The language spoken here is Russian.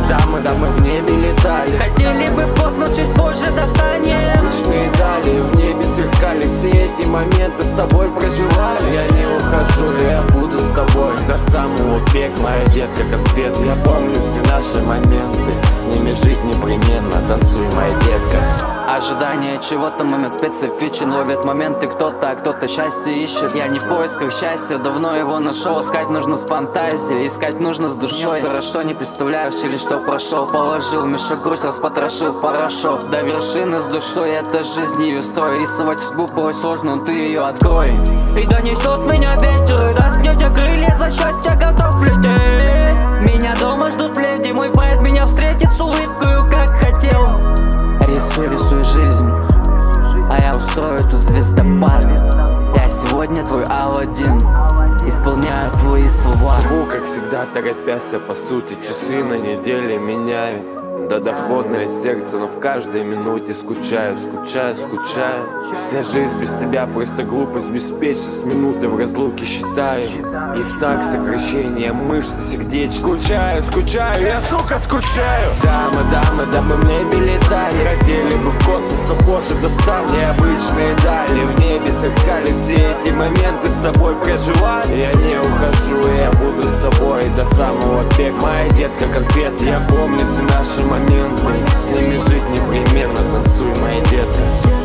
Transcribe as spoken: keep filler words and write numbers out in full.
дамы, дамы в небе летали. Хотели бы в космос, чуть позже достанем. Обычные дали, в небе сверкали. Все эти моменты с тобой проживали. Я не ухожу, я буду с тобой до самого пека. Моя детка конфет, я помню все наши моменты. С ними жить непременно, танцуй, моя детка. Ожидание чего-то, момент специфичен. Ловит моменты кто-то, а кто-то счастье ищет. Я не в поисках счастья, давно его нашел. Искать нужно с фантазией, искать нужно с душой. Хорошо не представляешь, через что прошел. Положил мешок грусть, распотрошил в порошок. До вершины с душой, это жизнь ее строй. Рисовать судьбу порой сложно, но ты ее открой. И донесет меня ветер, и даст мне те крылья, за счастье готов лететь. Меня дома ждут леди, мой брат меня встретит с улыбкой, как хотел. Рисуй, рисуй жизнь, а я устрою тут звездопад. Я сегодня твой Аладдин, исполняю твои слова. Живу, как всегда, торопясь, по сути, часы на неделе меняю. Да доходное сердце, но в каждой минуте скучаю, скучаю, скучаю. Вся жизнь без тебя просто глупость, беспечность, минуты в разлуке считаю. И в так сокращение мышц сердечных. Скучаю, скучаю, я, сука, скучаю. Дамы, дамы, дамы в небе летали. Хотели бы в космос, но позже достали. Необычные дали, в небе сверкали. Все эти моменты с тобой проживали. Я не ухожу, я буду с тобой до самого пека. Моя детка конфет, я помню все наши моменты. С ними жить непременно, танцуй, моя детка.